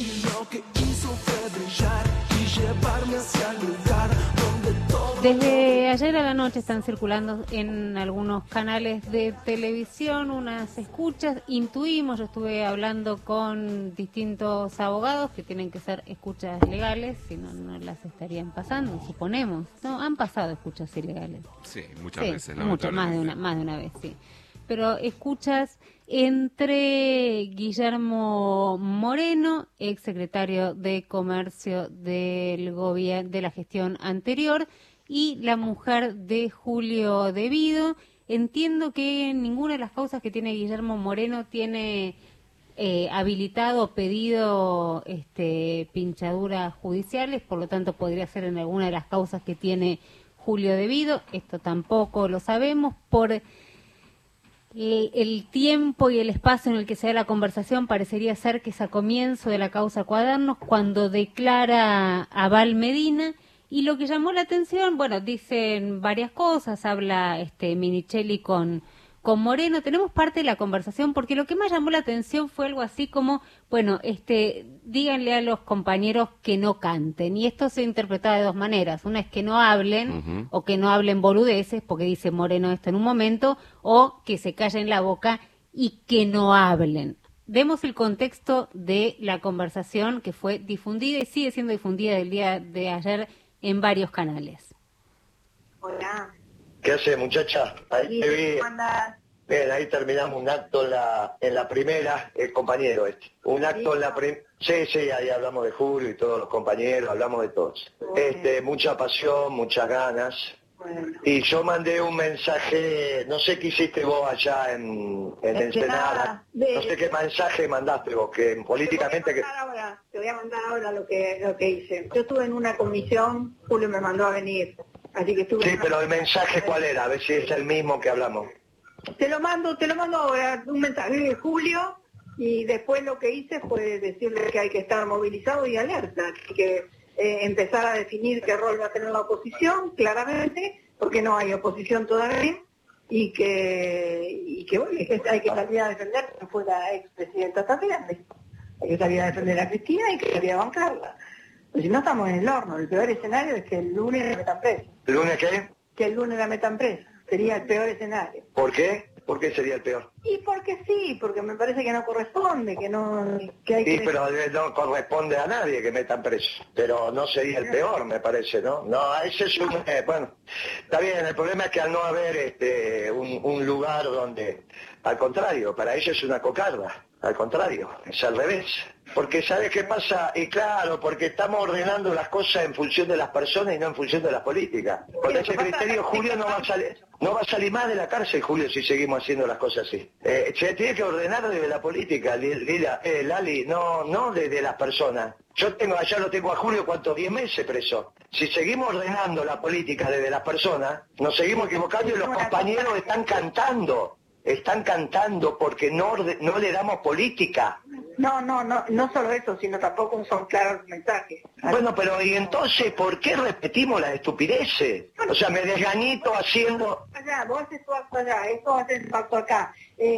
Y lo que hizo fue brillar y llevarme hacia el lugar donde todo... Desde ayer a la noche están circulando en algunos canales de televisión unas escuchas. Intuimos, yo estuve hablando con distintos abogados que tienen que ser escuchas legales, si no, no las estarían pasando, suponemos. No, han pasado escuchas ilegales. Sí, muchas veces. Muchas, más de una vez, sí. Pero escuchas entre Guillermo Moreno, exsecretario de Comercio del gobierno de la gestión anterior, y la mujer de Julio De Vido. Entiendo que ninguna de las causas que tiene Guillermo Moreno tiene habilitado o pedido pinchaduras judiciales, por lo tanto podría ser en alguna de las causas que tiene Julio De Vido. Esto tampoco lo sabemos por el tiempo y el espacio en el que se da la conversación. Parecería ser que es a comienzo de la causa Cuadernos, cuando declara a Val Medina. Y lo que llamó la atención, bueno, dicen varias cosas, habla Minichelli con Moreno. Tenemos parte de la conversación porque lo que más llamó la atención fue algo así como, bueno, díganle a los compañeros que no canten. Y esto se interpreta de dos maneras. Una es que no hablen, o que no hablen boludeces, porque dice Moreno esto en un momento, o que se callen la boca y que no hablen. Demos el contexto de la conversación que fue difundida y sigue siendo difundida del día de ayer en varios canales. Hola. ¿Qué hace, muchacha? Ahí te vi. ¿Cómo andás? Bien, ahí terminamos un acto en la primera, el compañero Un acto en la primera. Sí, ahí hablamos de Julio y todos los compañeros, hablamos de todos. Mucha pasión, muchas ganas. Bueno. Y yo mandé un mensaje, no sé qué hiciste vos allá en Ensenada. No sé qué mensaje mandaste vos, que políticamente... Te voy a mandar ahora lo que hice. Yo estuve en una comisión, Julio me mandó a venir. Así que estuve. Sí, pero el mensaje ¿cuál era? A ver si es el mismo que hablamos. Te lo mando ahora, un mensaje de Julio, y después lo que hice fue decirle que hay que estar movilizado y alerta, que empezar a definir qué rol va a tener la oposición, claramente, porque no hay oposición todavía, y que bueno, hay que salir a defender que fue la expresidenta también, hay que salir a defender a Cristina y que salir a bancarla. Pues si no estamos en el horno, el peor escenario es que el lunes la metan presa. ¿El lunes qué? Que el lunes la metan presa, sería el peor escenario. ¿Por qué? ¿Por qué sería el peor? Y porque sí, porque me parece que no corresponde, que no... Que hay sí, que... pero no corresponde a nadie que metan preso. Pero no sería el peor, me parece, ¿no? No, ese es un... bueno, está bien, el problema es que al no haber un lugar donde... Al contrario, para ellos es una cocarda. Al contrario, es al revés. Porque ¿sabes qué pasa? Y claro, porque estamos ordenando las cosas en función de las personas y no en función de las políticas. Con ese criterio, Julio no va a salir más de la cárcel, Julio, si seguimos haciendo las cosas así. Se tiene que ordenar desde la política, Lali, no desde las personas. Allá lo tengo a Julio, ¿cuántos? 10 meses preso. Si seguimos ordenando la política desde las personas, nos seguimos equivocando y los compañeros están cantando porque no le damos política. No solo eso, sino tampoco son claros los mensajes. Bueno, pero ¿y entonces por qué repetimos las estupideces? O sea, me desgañito haciendo... Allá, vos haces tu acto allá, esto haces tu acto acá.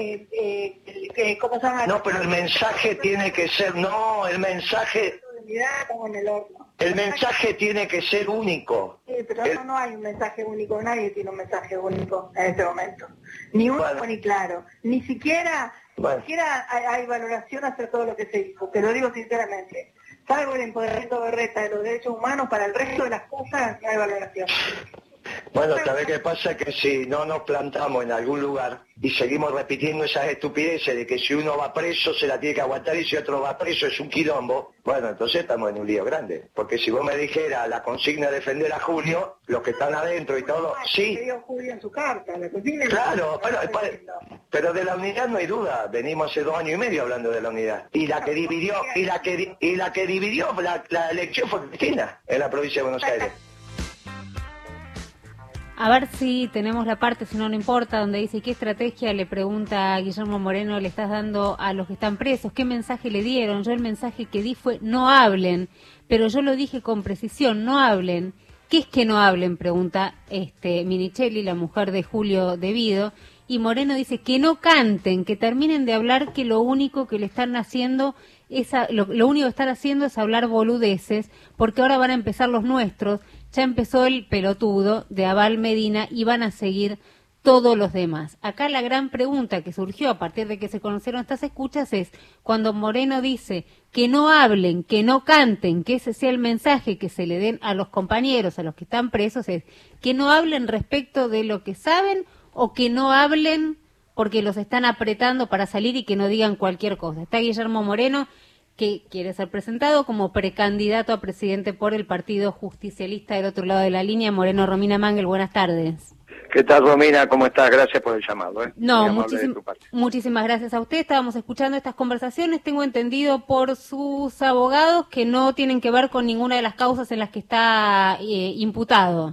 ¿Cómo se llama? No, pero el mensaje tiene que ser... No, el mensaje... Estamos en el horno. El mensaje tiene que ser único. Sí, pero no hay un mensaje único, nadie tiene un mensaje único en este momento. Ni único ni claro. Ni siquiera hay valoración hacia todo lo que se hizo, te lo digo sinceramente. Salvo el empoderamiento de Berreta de los derechos humanos, para el resto de las cosas no hay valoración. Bueno, ¿sabés qué pasa? Que si no nos plantamos en algún lugar y seguimos repitiendo esas estupideces de que si uno va preso se la tiene que aguantar y si otro va preso es un quilombo, bueno, entonces estamos en un lío grande. Porque si vos me dijeras la consigna de defender a Julio, los que están adentro y todo, sí. Dio Julio en su carta, la consigna. Claro, pero de la unidad no hay duda. Venimos hace 2 años y medio hablando de la unidad. Y la que dividió, la elección fue Cristina en la provincia de Buenos Aires. A ver si tenemos la parte, si no, no importa, donde dice qué estrategia le pregunta a Guillermo Moreno le estás dando a los que están presos, qué mensaje le dieron. Yo el mensaje que di fue no hablen, pero yo lo dije con precisión, no hablen. ¿Qué es que no hablen? Pregunta Minichelli, la mujer de Julio De Vido, y Moreno dice que no canten, que terminen de hablar, que lo único que le están haciendo lo único que están haciendo es hablar boludeces, porque ahora van a empezar los nuestros, ya empezó el pelotudo de Abal Medina y van a seguir todos los demás. Acá la gran pregunta que surgió a partir de que se conocieron estas escuchas es, cuando Moreno dice que no hablen, que no canten, que ese sea el mensaje que se le den a los compañeros, a los que están presos, es que no hablen respecto de lo que saben o que no hablen porque los están apretando para salir y que no digan cualquier cosa. Está Guillermo Moreno, que quiere ser presentado como precandidato a presidente por el Partido Justicialista del otro lado de la línea. Moreno, Romina Mangel, buenas tardes. ¿Qué tal, Romina? ¿Cómo estás? Gracias por el llamado. No, muchísimas gracias a usted. Estábamos escuchando estas conversaciones. Tengo entendido por sus abogados que no tienen que ver con ninguna de las causas en las que está imputado.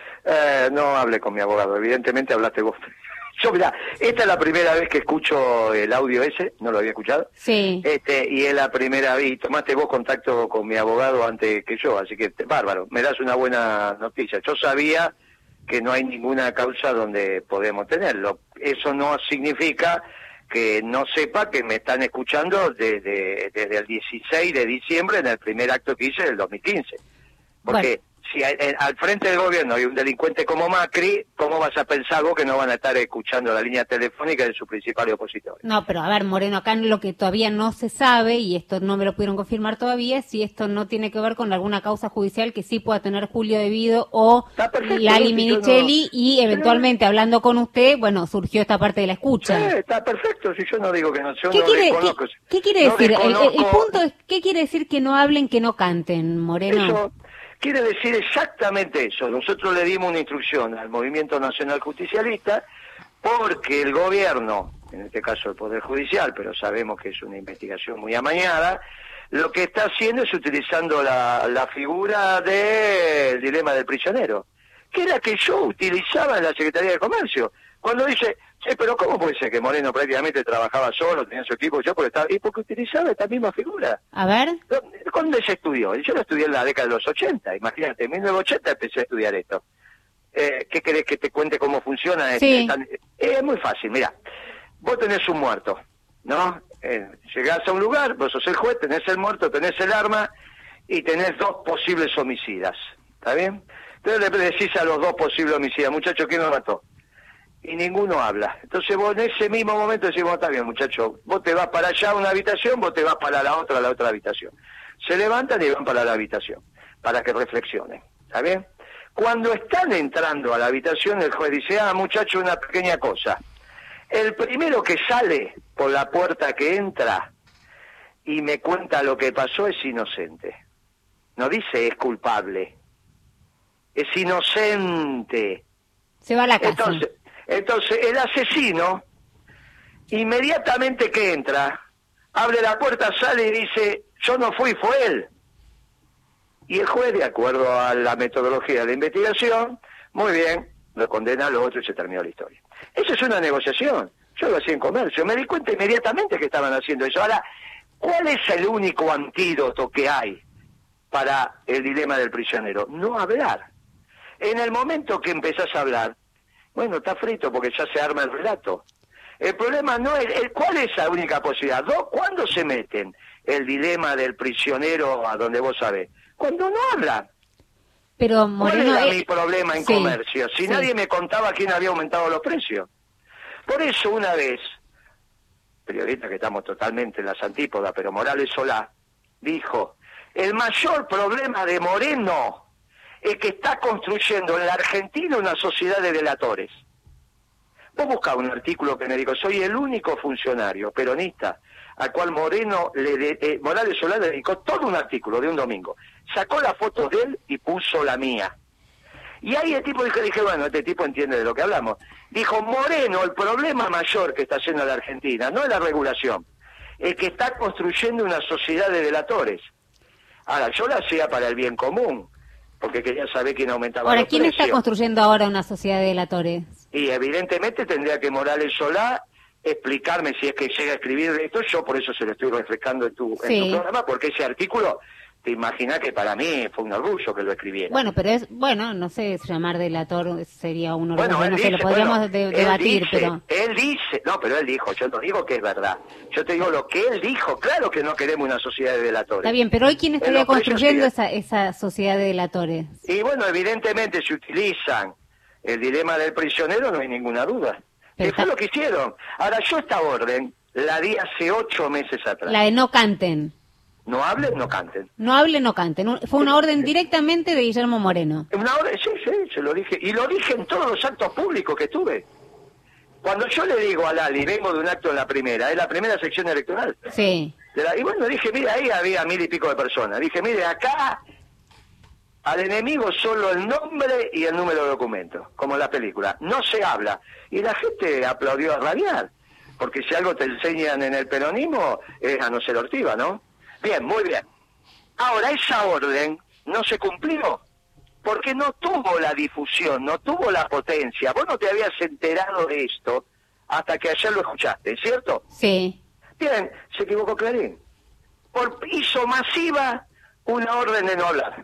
No hablé con mi abogado, evidentemente hablaste vos. Yo, mirá, esta es la primera vez que escucho el audio ese, no lo había escuchado. Sí. Y es la primera vez, y tomaste vos contacto con mi abogado antes que yo, así que bárbaro, me das una buena noticia. Yo sabía que no hay ninguna causa donde podemos tenerlo. Eso no significa que no sepa que me están escuchando desde el 16 de diciembre en el primer acto que hice del 2015. Porque si al frente del gobierno hay un delincuente como Macri, ¿cómo vas a pensar vos que no van a estar escuchando la línea telefónica de sus principales opositores? No, pero a ver, Moreno, acá lo que todavía no se sabe, y esto no me lo pudieron confirmar todavía, si esto no tiene que ver con alguna causa judicial que sí pueda tener Julio De Vido o Lali Minichelli, y eventualmente hablando con usted, bueno, surgió esta parte de la escucha. Sí, está perfecto, si yo no digo que no, yo ¿Qué no quiere, desconozco. ¿qué quiere decir? Desconozco, el punto es, ¿qué quiere decir que no hablen, que no canten, Moreno? Eso quiere decir exactamente eso. Nosotros le dimos una instrucción al Movimiento Nacional Justicialista porque el gobierno, en este caso el Poder Judicial, pero sabemos que es una investigación muy amañada, lo que está haciendo es utilizando la figura del dilema del prisionero, que era que yo utilizaba en la Secretaría de Comercio. Cuando dice, pero ¿cómo puede ser que Moreno prácticamente trabajaba solo, tenía su equipo, yo y porque utilizaba esta misma figura? A ver. ¿Dónde se estudió? Yo lo estudié en la década de los 80, imagínate, en 1980 empecé a estudiar esto. ¿Qué querés que te cuente cómo funciona? Sí. Es muy fácil, mira, vos tenés un muerto, ¿no? Llegás a un lugar, vos sos el juez, tenés el muerto, tenés el arma y tenés dos posibles homicidas, ¿está bien? Entonces le decís a los dos posibles homicidas, muchachos, ¿quién lo mató? Y ninguno habla. Entonces vos en ese mismo momento decís, está bien, muchacho, vos te vas para allá a una habitación, vos te vas para la otra habitación. Se levantan y van para la habitación, para que reflexionen, ¿está bien? Cuando están entrando a la habitación, el juez dice, muchacho, una pequeña cosa. El primero que sale por la puerta que entra y me cuenta lo que pasó es inocente. No dice es culpable, es inocente. Se va a la casa. Entonces, el asesino, inmediatamente que entra, abre la puerta, sale y dice, yo no fui, fue él. Y el juez, de acuerdo a la metodología de la investigación, muy bien, lo condena a los otros y se terminó la historia. Esa es una negociación. Yo lo hacía en comercio. Me di cuenta inmediatamente que estaban haciendo eso. Ahora, ¿cuál es el único antídoto que hay para el dilema del prisionero? No hablar. En el momento que empezás a hablar, bueno, está frito porque ya se arma el relato. El problema no es, ¿cuál es la única posibilidad? ¿Cuándo se meten el dilema del prisionero a donde vos sabés? Cuando no hablan. Pero Moreno, ¿cuál era mi problema en comercio? Si nadie me contaba quién había aumentado los precios. Por eso una vez, periodista que estamos totalmente en las antípodas, pero Morales Solá, dijo, el mayor problema de Moreno es que está construyendo en la Argentina una sociedad de delatores. Vos buscás un artículo que me dijo, soy el único funcionario peronista al cual Morales Solá le dedicó todo un artículo de un domingo. Sacó la foto de él y puso la mía. Y ahí el tipo dije, bueno, este tipo entiende de lo que hablamos. Dijo, Moreno, el problema mayor que está haciendo la Argentina no es la regulación, es que está construyendo una sociedad de delatores. Ahora, yo la hacía para el bien común, porque quería saber quién aumentaba los precios. ¿Quién está construyendo ahora una sociedad de delatores? Y evidentemente tendría que Morales Solá explicarme si es que llega a escribir esto. Yo por eso se lo estoy refrescando en tu programa, porque ese artículo te imaginas que para mí fue un orgullo que lo escribiera. Bueno, pero no sé, llamar delator sería un orgullo, Bueno, no sé, lo podríamos debatir, pero... Él dice, no, pero él dijo, yo no digo que es verdad, yo te digo lo que él dijo, claro que no queremos una sociedad de delatores. Está bien, pero hoy ¿quién estaría construyendo esa sociedad de delatores? Y bueno, evidentemente si utilizan el dilema del prisionero no hay ninguna duda. Pero Que fue lo que hicieron. Ahora, yo esta orden la di hace 8 meses atrás. La de no canten. No hablen, no canten. No hablen, no canten. Fue una orden directamente de Guillermo Moreno. Una orden, sí, se lo dije. Y lo dije en todos los actos públicos que tuve. Cuando yo le digo a Lali, vengo de un acto en la primera, es la primera sección electoral. Sí. Y bueno, dije, mire, ahí había 1000 y pico de personas. Dije, mire, acá al enemigo solo el nombre y el número de documento, como en la película. No se habla. Y la gente aplaudió a rabiar. Porque si algo te enseñan en el peronismo es a no ser ortiva, ¿no? Bien, muy bien. Ahora, esa orden no se cumplió porque no tuvo la difusión, no tuvo la potencia. Vos no te habías enterado de esto hasta que ayer lo escuchaste, ¿cierto? Sí. Bien, se equivocó Clarín. Hizo masiva una orden de no hablar.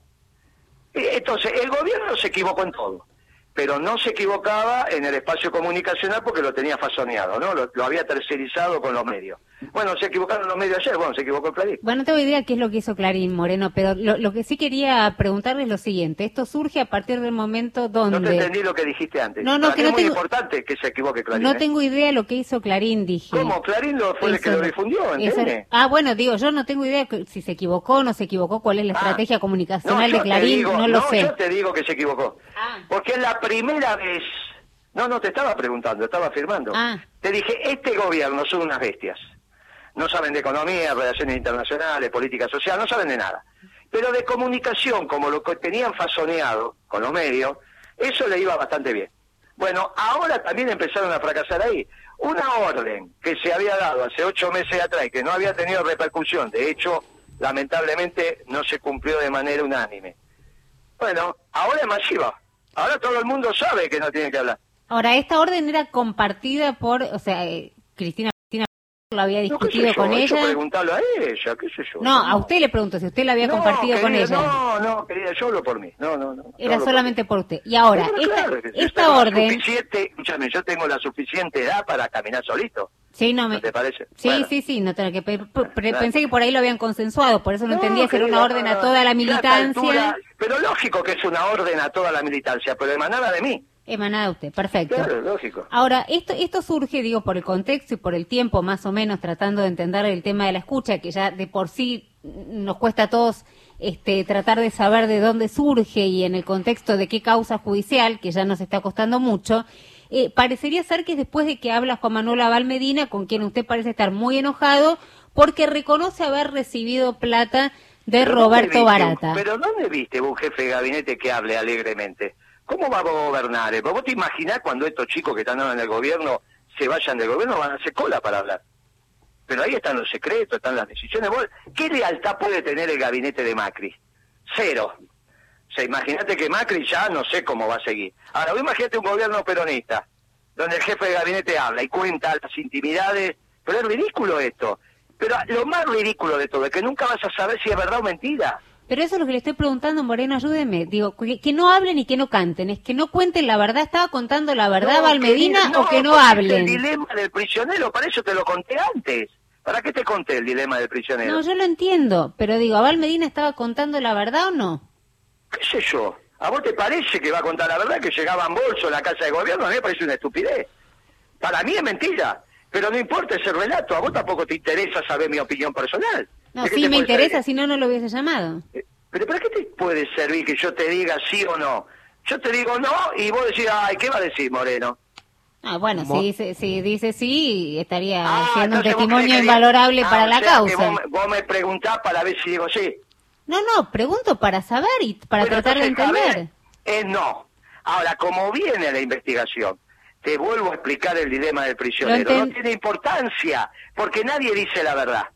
Entonces, el gobierno se equivocó en todo, pero no se equivocaba en el espacio comunicacional porque lo tenía fasoneado, ¿no? Lo había tercerizado con los medios. Bueno, se equivocaron los medios ayer, bueno, se equivocó Clarín. Bueno, no tengo idea qué es lo que hizo Clarín, Moreno, pero lo que sí quería preguntarle es lo siguiente. Esto surge a partir del momento donde... No te entendí lo que dijiste antes. No, Para que mí no es muy tengo... importante que se equivoque Clarín. No tengo idea lo que hizo Clarín, dije. ¿Cómo? Clarín fue el que lo difundió, ¿entiendes? Bueno, digo, yo no tengo idea si se equivocó o no se equivocó, cuál es la estrategia comunicacional de Clarín, no lo sé. Yo te digo que se equivocó. Porque es la primera vez... No, te estaba preguntando, estaba afirmando. Te dije, este gobierno son unas bestias. No saben de economía, relaciones internacionales, política social, no saben de nada. Pero de comunicación, como lo que tenían fasoneado con los medios, eso le iba bastante bien. Bueno, ahora también empezaron a fracasar ahí. Una orden que se había dado hace 8 meses atrás y que no había tenido repercusión, de hecho, lamentablemente no se cumplió de manera unánime. Bueno, ahora es masiva. Ahora todo el mundo sabe que no tiene que hablar. Ahora, esta orden era compartida por, Cristina lo había discutido con ella. Preguntarlo a ella, qué sé yo. No, a usted le pregunto si usted la había compartido con ella. No, querida, yo hablo por mí. No. Era solamente por usted. Y ahora, esta orden... Escúchame, yo tengo la suficiente edad para caminar solito. Sí, ¿No te parece? Sí, bueno. sí, no tengo que pensé que por ahí lo habían consensuado, por eso no entendía si era una orden a toda la militancia. Pero lógico que es una orden a toda la militancia, pero emanada de mí. Emanada de usted, perfecto. Claro, lógico. Ahora, esto surge, digo, por el contexto y por el tiempo, más o menos, tratando de entender el tema de la escucha, que ya de por sí nos cuesta a todos tratar de saber de dónde surge y en el contexto de qué causa judicial, que ya nos está costando mucho. Parecería ser que es después de que habla Juan Manuel Abal Medina, con quien usted parece estar muy enojado, porque reconoce haber recibido plata de Roberto Barata. Pero ¿dónde viste un jefe de gabinete que hable alegremente? ¿Cómo va a gobernar? ¿Vos te imaginás cuando estos chicos que están ahora en el gobierno se vayan del gobierno, van a hacer cola para hablar? Pero ahí están los secretos, están las decisiones. ¿Qué lealtad puede tener el gabinete de Macri? Cero. O sea, imagínate que Macri ya no sé cómo va a seguir. Ahora, imagínate un gobierno peronista, donde el jefe de gabinete habla y cuenta las intimidades. Pero es ridículo esto. Pero lo más ridículo de todo es que nunca vas a saber si es verdad o mentira. Pero eso es lo que le estoy preguntando, Moreno, ayúdeme. Digo, que no hablen y que no canten, es que no cuenten la verdad. ¿Estaba contando la verdad Abal Medina o que no hablen? El dilema del prisionero, para eso te lo conté antes. ¿Para qué te conté el dilema del prisionero? No, yo lo entiendo, pero digo, ¿Abal Medina estaba contando la verdad o no? ¿Qué sé yo? ¿A vos te parece que va a contar la verdad, que llegaba en bolso a la casa de gobierno? A mí me parece una estupidez. Para mí es mentira, pero no importa ese relato. A vos tampoco te interesa saber mi opinión personal. No, sí me interesa, si no, no lo hubiese llamado. ¿Pero para qué te puede servir que yo te diga sí o no? Yo te digo no y vos decís, ay, ¿qué va a decir Moreno? Ah, bueno, si dice sí, estaría siendo un testimonio invalorable para la causa. Vos me preguntás para ver si digo sí. No, pregunto para saber y para tratar de entender. No. Ahora, como viene la investigación, te vuelvo a explicar el dilema del prisionero. No tiene importancia, porque nadie dice la verdad.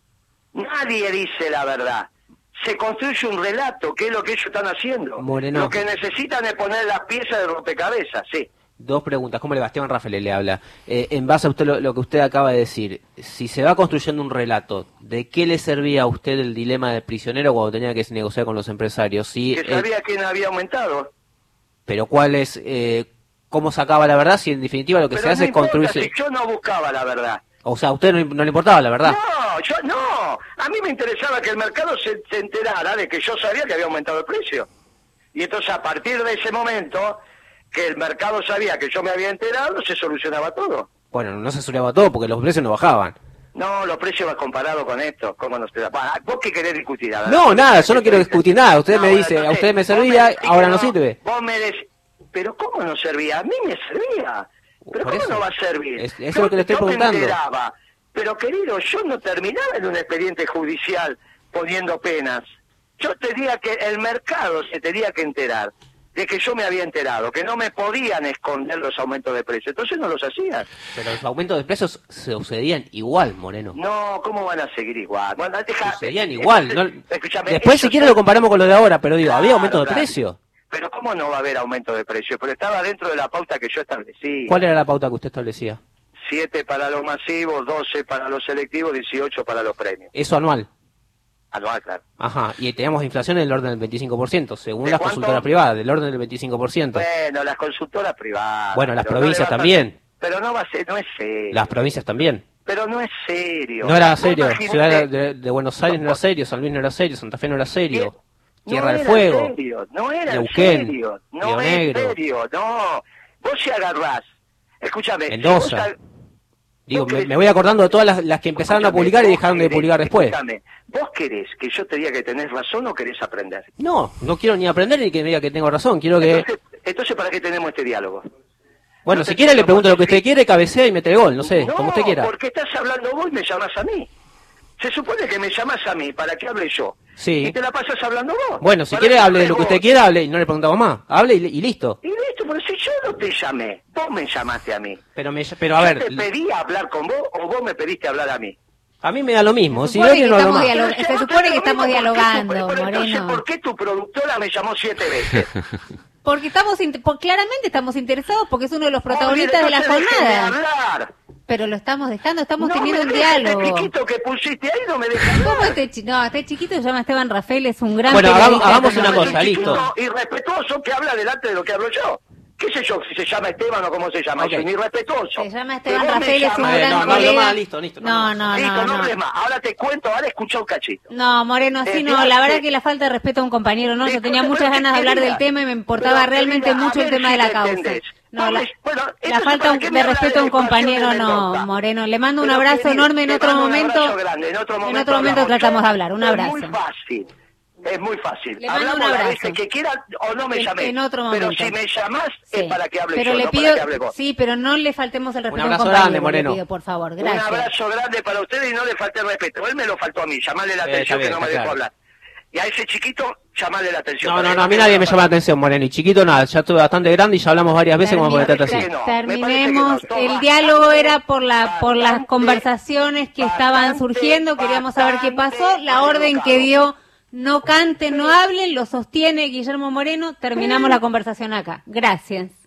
Nadie dice la verdad. Se construye un relato, que es lo que ellos están haciendo. Moreno. Lo que necesitan es poner las piezas de rompecabezas, sí. Dos preguntas. ¿Cómo le va? Esteban Rafael le habla. En base a usted lo que usted acaba de decir, si se va construyendo un relato, ¿de qué le servía a usted el dilema del prisionero cuando tenía que negociar con los empresarios? Si, Que sabía quién había aumentado. Pero ¿cuál es, cómo sacaba la verdad si en definitiva lo que Pero se hace no es construirse? importa, si yo no buscaba la verdad. O sea, a usted no le importaba la verdad. No, yo no. A mí me interesaba que el mercado se enterara de que yo sabía que había aumentado el precio. Y entonces a partir de ese momento, que el mercado sabía que yo me había enterado, se solucionaba todo. Bueno, no se solucionaba todo porque los precios no bajaban. No, los precios van comparados con esto. ¿Cómo no se da? ¿Vos qué querés discutir? A ver, No, nada, yo no quiero discutir nada. Usted No, me bueno, dice, a entonces, usted me vos servía, decís que ahora no sirve. Vos me decís, pero ¿cómo no servía? A mí me servía. ¿Pero Por cómo eso. no va a servir? Eso es lo que le estoy Yo me preguntando. enteraba. Pero querido, yo no terminaba en un expediente judicial poniendo penas. Yo tenía que, el mercado se tenía que enterar de que yo me había enterado, que no me podían esconder los aumentos de precio. Entonces no los hacían. Pero los aumentos de precios sucedían igual, Moreno. No, ¿cómo van a seguir igual? Bueno, Sucedían igual. Escúchame, Después, eso si quiere, ya- lo comparamos con lo de ahora, pero digo, ¿había Claro, aumento de claro. precio? Pero ¿cómo no va a haber aumento de precio? Pero estaba dentro de la pauta que yo establecí. ¿Cuál era la pauta que usted establecía? 7 para los masivos, 12 para los selectivos, 18 para los premios. Eso anual. Anual, claro. Ajá, y teníamos inflación del orden del 25%, según ¿De las cuánto? consultoras privadas, del orden del 25%. Bueno, las consultoras privadas. Bueno, las pero no provincias le vas a- también. Pero no va a ser, no es serio. Las provincias también. Pero no es serio. No era Vos serio. imaginate- Ciudad de Buenos Aires no era serio, San Luis no era serio, Santa Fe no era serio. No Tierra del era Fuego. serio, no era Neuquén, serio. No Río es Negro. serio, no. Vos si agarrás, escúchame. Mendoza. si vos ag- Digo, vos me querés- voy acordando de todas las que empezaron a escúchame, publicar y vos dejaron de querés- publicar después. Escúchame, ¿vos querés que yo te diga que tenés razón o querés aprender? No, no quiero ni aprender ni que me diga que tengo razón, quiero que... Entonces, ¿para qué tenemos este diálogo? Bueno, no si te quiere le entiendo pregunto por lo que qué. usted quiere, cabecea y mete el gol, no sé, No, como usted quiera. porque estás hablando vos y me llamás a mí. Se supone que me llamás a mí para que hable yo. Sí. Y te la pasas hablando vos. Bueno, si Para quiere que hable de hables lo que usted vos. quiera, hable y no le preguntamos más. Hable y listo. Y listo, pero si yo no te llamé, vos me llamaste a mí. Pero a ¿Yo ver, te pedí hablar con vos o vos me pediste hablar a mí? a mí me da lo mismo. Se Si supone no, que no hablo estamos más. dialogando. Pero si Se vos supone tenés que lo estamos mismo, dialogando, pero entonces, Moreno. ¿por qué tu productora me llamó 7 veces? Porque claramente estamos interesados porque es uno de los protagonistas de la Entonces déjeme jornada. hablar. Pero lo estamos dejando, estamos No teniendo me un dejes, diálogo. Este chiquito que pusiste ahí no me deja hablar. ¿Cómo este chiquito se llama Esteban Rafael? Es un gran Bueno, periodista. hagamos una Es un cosa, chiquito listo. irrespetuoso que habla delante de lo que hablo yo. ¿Qué sé yo si se llama Esteban o cómo se llama? Ok. Es un irrespetuoso. Se llama Pero Esteban vos me Rafael, es un llamás- gran no hablo colega. más, listo. No, Listo, no no. hables más. Ahora te cuento, ahora escucha un cachito. No, Moreno, así no. Esteban, La verdad que la falta de respeto a un compañero, no. Yo Disculpe, tenía muchas pero ganas de hablar querida, del tema y me importaba pero, realmente querida, mucho a el ver tema si de la me causa. entendés. No, Vos la, me- bueno, la entonces, falta ¿para qué me de hablas respeto a un de la inflación compañero, de no, Mendoza? Moreno. Le mando un Pero, abrazo querido, enorme en te otro mando un momento. abrazo grande, en otro momento tratamos de hablamos. hablar. Un abrazo. Es muy fácil. Es muy fácil. Le mando un Hablamos las abrazo. veces que quieras o no me llamés. En otro Pero momento. si me llamás Sí. es para que hable Pero yo, le no pido, para que hable vos. sí, pero no le faltemos el respeto a un abrazo compañero. grande, Moreno. Le pido, por favor, Un gracias. abrazo grande para ustedes y no le falte el respeto. Él me lo faltó a mí, llamarle la Está atención bien, que no me está dejó claro. hablar. Y a ese chiquito, llamarle la atención. No, para no, que no, a mí tenga nadie me una llama la atención, Moreno. Y chiquito nada, ya estuve bastante grande y ya hablamos varias veces como para Termine- tratar así. que no. Terminemos. Me parece que no. El Toma. diálogo era por las Bastante, conversaciones que estaban surgiendo. Queríamos saber qué pasó. La bastante orden que dio, no canten, no hablen, lo sostiene Guillermo Moreno. Terminamos la conversación acá. Gracias.